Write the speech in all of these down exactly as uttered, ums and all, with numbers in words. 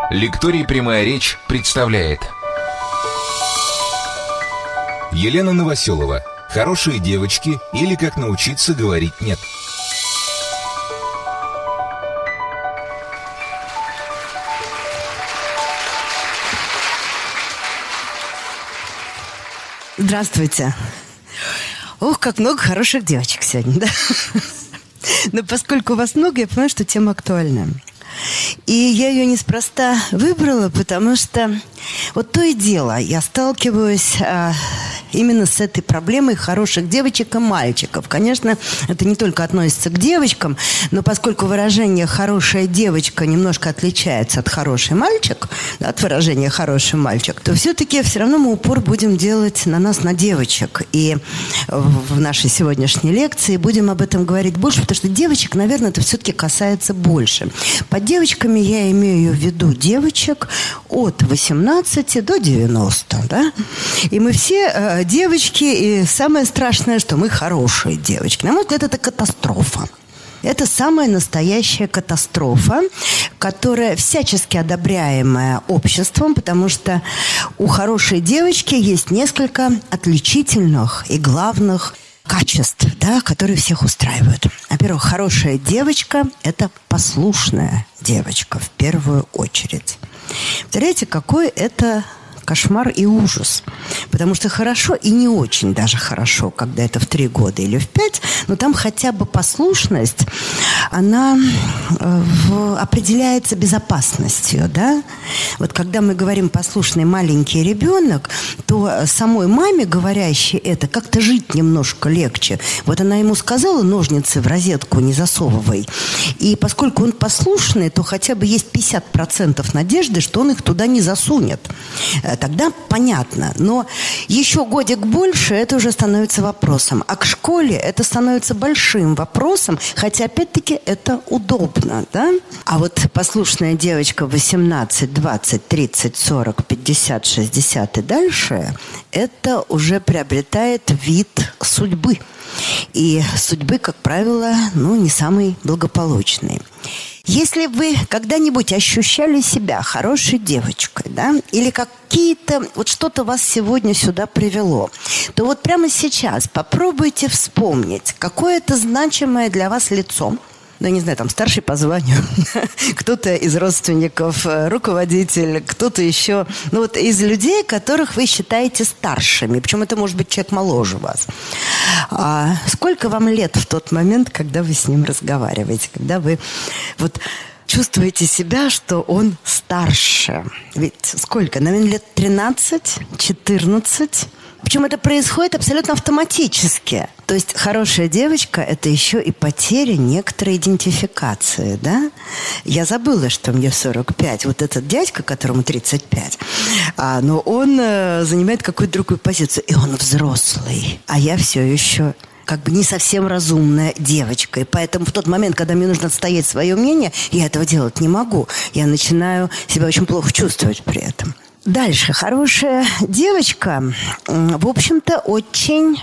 Лекторий «Прямая речь» представляет Елена Новоселова. Хорошие девочки или как научиться говорить «нет». Здравствуйте. Ох, как много хороших девочек сегодня, да? Но поскольку вас много, я понимаю, что тема актуальна. И я ее неспроста выбрала, потому что вот то и дело, я сталкиваюсь а, именно с этой проблемой хороших девочек и мальчиков. Конечно, это не только относится к девочкам, но поскольку выражение «хорошая девочка» немножко отличается от «хороший мальчик», да, от выражения «хороший мальчик», то все-таки все равно мы упор будем делать на нас, на девочек. И в нашей сегодняшней лекции будем об этом говорить больше, потому что девочек, наверное, это все-таки касается больше. Под девочками я имею в виду девочек от восемнадцати до девяноста, да? И мы все э, девочки, и самое страшное, что мы хорошие девочки. На мой взгляд, это катастрофа. Это самая настоящая катастрофа, которая всячески одобряемая обществом, потому что у хорошей девочки есть несколько отличительных и главных качеств, да, которые всех устраивают. Во-первых, хорошая девочка – это послушная девочка в первую очередь. Представляете, какой это кошмар и ужас. Потому что хорошо и не очень даже хорошо, когда это в три года или в пять, но там хотя бы послушность, она э, в, определяется безопасностью, да? Вот когда мы говорим «послушный маленький ребенок», то самой маме, говорящей это, как-то жить немножко легче. Вот она ему сказала: ножницы в розетку не засовывай. И поскольку он послушный, то хотя бы есть пятьдесят процентов надежды, что он их туда не засунет. Тогда понятно. Но еще годик больше это уже становится вопросом. А к школе это становится большим вопросом, хотя опять-таки это удобно, да? А вот послушная девочка восемнадцать, двадцать, тридцать, сорок, пятьдесят, шестьдесят и дальше, это уже приобретает вид судьбы. И судьбы, как правило, ну, не самой благополучной. Если вы когда-нибудь ощущали себя хорошей девочкой, да, или какие-то, вот что-то вас сегодня сюда привело, то вот прямо сейчас попробуйте вспомнить какое-то значимое для вас лицо. Ну, я не знаю, там, старший по званию, кто-то из родственников, руководитель, кто-то еще. Ну, вот из людей, которых вы считаете старшими. Причем это может быть человек моложе вас. А сколько вам лет в тот момент, когда вы с ним разговариваете? Когда вы вот чувствуете себя, что он старше? Ведь сколько? Наверное, лет тринадцать, четырнадцать. Причем это происходит абсолютно автоматически. То есть хорошая девочка – это еще и потеря некоторой идентификации, да? Я забыла, что мне сорок пять. Вот этот дядька, которому тридцать пять, а, но он э, занимает какую-то другую позицию. И он взрослый, а я все еще как бы не совсем разумная девочка. И поэтому в тот момент, когда мне нужно отстоять свое мнение, я этого делать не могу. Я начинаю себя очень плохо чувствовать при этом. Дальше. Хорошая девочка, в общем-то, очень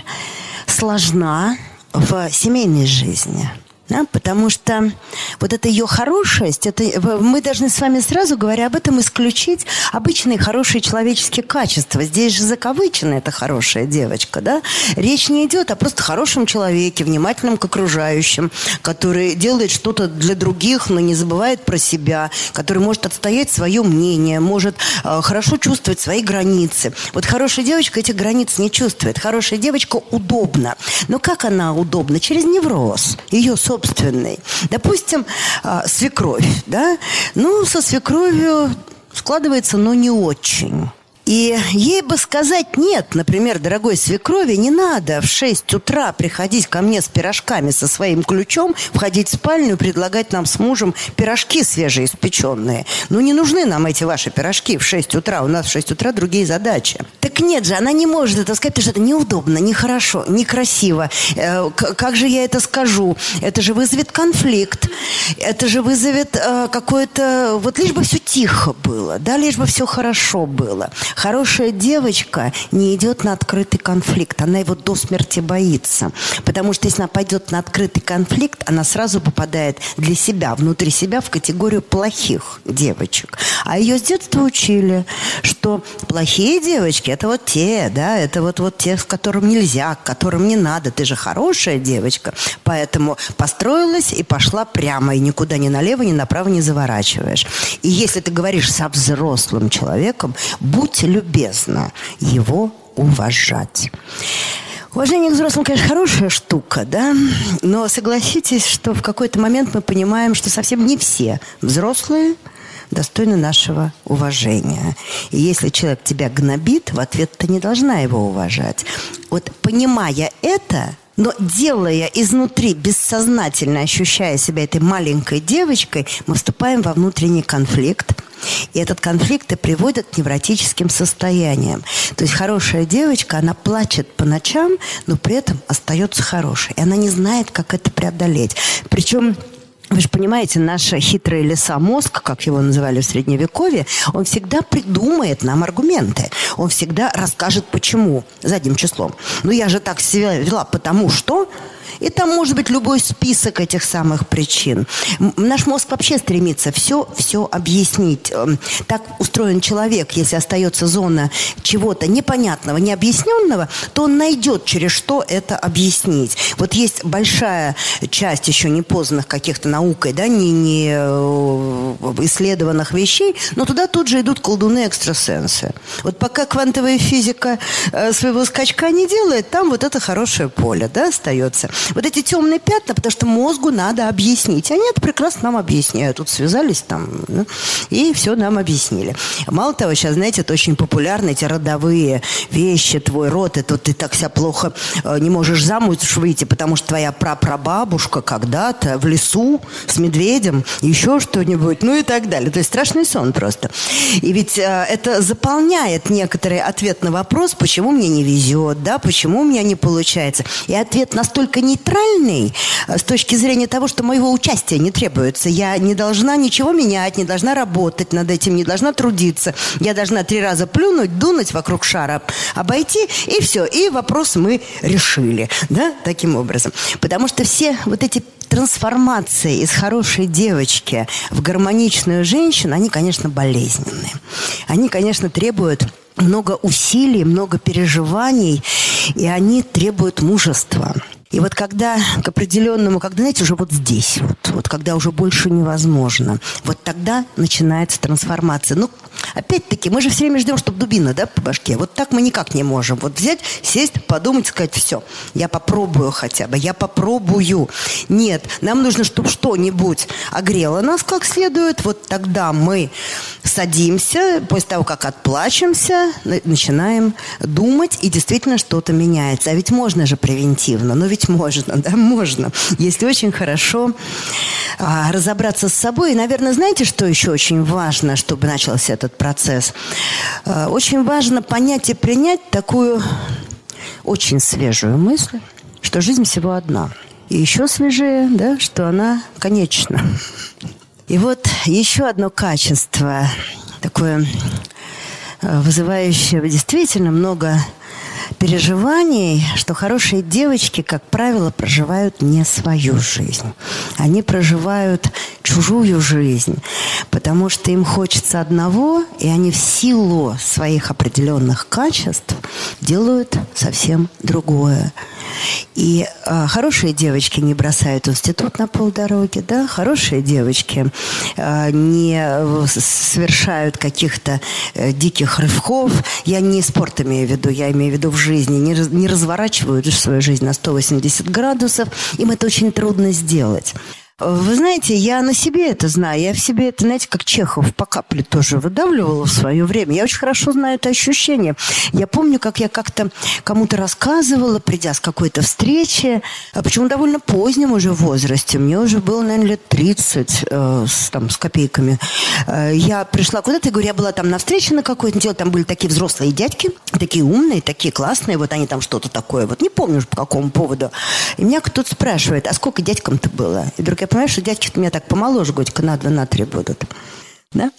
сложна в семейной жизни. Да, потому что вот эта ее хорошесть, это, мы должны с вами сразу, говоря об этом, исключить обычные хорошие человеческие качества. Здесь же закавычена эта хорошая девочка, да? Речь не идет о просто хорошем человеке, внимательном к окружающим, который делает что-то для других, но не забывает про себя, который может отстоять свое мнение, может э, хорошо чувствовать свои границы. Вот хорошая девочка этих границ не чувствует. Хорошая девочка удобна. Но как она удобна? Через невроз. Ее собственный. собственный. Допустим, свекровь, да? Ну, со свекровью складывается, но не очень. И ей бы сказать нет, например, дорогой свекрови, не надо в шесть утра приходить ко мне с пирожками со своим ключом, входить в спальню и предлагать нам с мужем пирожки свежеиспеченные. Ну, не нужны нам эти ваши пирожки в шесть утра, у нас в шесть утра другие задачи. Так Так нет же, она не может это сказать, потому что это неудобно, нехорошо, некрасиво. Как же я это скажу? Это же вызовет конфликт. Это же вызовет э, какое-то... Вот лишь бы все тихо было, да, лишь бы все хорошо было. Хорошая девочка не идет на открытый конфликт. Она его до смерти боится. Потому что если она пойдет на открытый конфликт, она сразу попадает для себя, внутри себя в категорию плохих девочек. А ее с детства учили, что плохие девочки – это вот те, да, это вот, вот те, с которым нельзя, к которым не надо. Ты же хорошая девочка, поэтому построилась и пошла прямо, и никуда ни налево, ни направо не заворачиваешь. И если ты говоришь со взрослым человеком, будь любезна его уважать. Уважение к взрослым, конечно, хорошая штука, да, но согласитесь, что в какой-то момент мы понимаем, что совсем не все взрослые достойны нашего уважения. И если человек тебя гнобит, в ответ ты не должна его уважать. Вот понимая это, но делая изнутри, бессознательно ощущая себя этой маленькой девочкой, мы вступаем во внутренний конфликт. И этот конфликт и приводит к невротическим состояниям. То есть хорошая девочка, она плачет по ночам, но при этом остается хорошей. И она не знает, как это преодолеть. Причем... Вы же понимаете, наш хитрый лиса-мозг, как его называли в Средневековье, он всегда придумает нам аргументы. Он всегда расскажет, почему, задним числом. Ну, я же так себя вела, потому что... И там может быть любой список этих самых причин. Наш мозг вообще стремится все, все объяснить. Так устроен человек. Если остается зона чего-то непонятного, необъясненного, то он найдет, через что это объяснить. Вот есть большая часть еще непознанных каких-то наукой, да, не, не исследованных вещей, но туда тут же идут колдуны-экстрасенсы. Вот пока квантовая физика своего скачка не делает, там вот это хорошее поле, да, остается. Вот эти темные пятна, потому что мозгу надо объяснить. Они это прекрасно нам объясняют. Тут связались там, ну, и все нам объяснили. Мало того, сейчас, знаете, это очень популярно, эти родовые вещи, твой род, это ты так себя плохо э, не можешь замуж выйти, потому что твоя прапрабабушка когда-то в лесу с медведем, еще что-нибудь, ну и так далее. То есть страшный сон просто. И ведь э, это заполняет некоторый ответ на вопрос, почему мне не везет, да, почему у меня не получается. И ответ настолько нейтральный с точки зрения того, что моего участия не требуется. Я не должна ничего менять, не должна работать над этим, не должна трудиться. Я должна три раза плюнуть, дунуть вокруг шара, обойти, и все. И вопрос мы решили, да, таким образом. Потому что все вот эти трансформации из хорошей девочки в гармоничную женщину, они, конечно, болезненные. Они, конечно, требуют много усилий, много переживаний, и они требуют мужества. И вот когда к определенному, когда, знаете, уже вот здесь, вот, вот когда уже больше невозможно, вот тогда начинается трансформация. Ну, опять-таки, мы же все время ждем, чтобы дубина, да, по башке. Вот так мы никак не можем. Вот взять, сесть, подумать, сказать, все, я попробую хотя бы, я попробую. Нет, нам нужно, чтобы что-нибудь огрело нас как следует. Вот тогда мы садимся, после того, как отплачемся, начинаем думать, и действительно что-то меняется. А ведь можно же превентивно, но ведь можно, да, можно. Если очень хорошо а, разобраться с собой. И, наверное, знаете, что еще очень важно, чтобы начался этот процесс? А, очень важно понять и принять такую очень свежую мысль, что жизнь всего одна. И еще свежее, да, что она конечна. И вот еще одно качество, такое вызывающее действительно много переживаний, что хорошие девочки, как правило, проживают не свою жизнь. Они проживают чужую жизнь, потому что им хочется одного, и они в силу своих определенных качеств делают совсем другое. И э, хорошие девочки не бросают институт на полдороги, да, хорошие девочки э, не совершают каких-то э, диких рывков. Я не спорт имею в виду, я имею в виду в жизни. Не, не разворачивают свою жизнь на сто восемьдесят градусов. Им это очень трудно сделать. Вы знаете, я на себе это знаю. Я в себе это, знаете, как Чехов по капле тоже выдавливала в свое время. Я очень хорошо знаю это ощущение. Я помню, как я как-то кому-то рассказывала, придя с какой-то встречи, причем довольно позднем уже возрасте. Мне уже было, наверное, лет тридцать э, с, там, с копейками. Э, я пришла куда-то, и говорю, я была там на встрече на какой-то деле, там были такие взрослые дядьки, такие умные, такие классные, вот они там что-то такое, вот не помню уже по какому поводу. И меня кто-то спрашивает, а сколько дядькам-то было? И вдруг я понимаю, что дядьки-то меня так помоложе годика на два, на три будут. Да?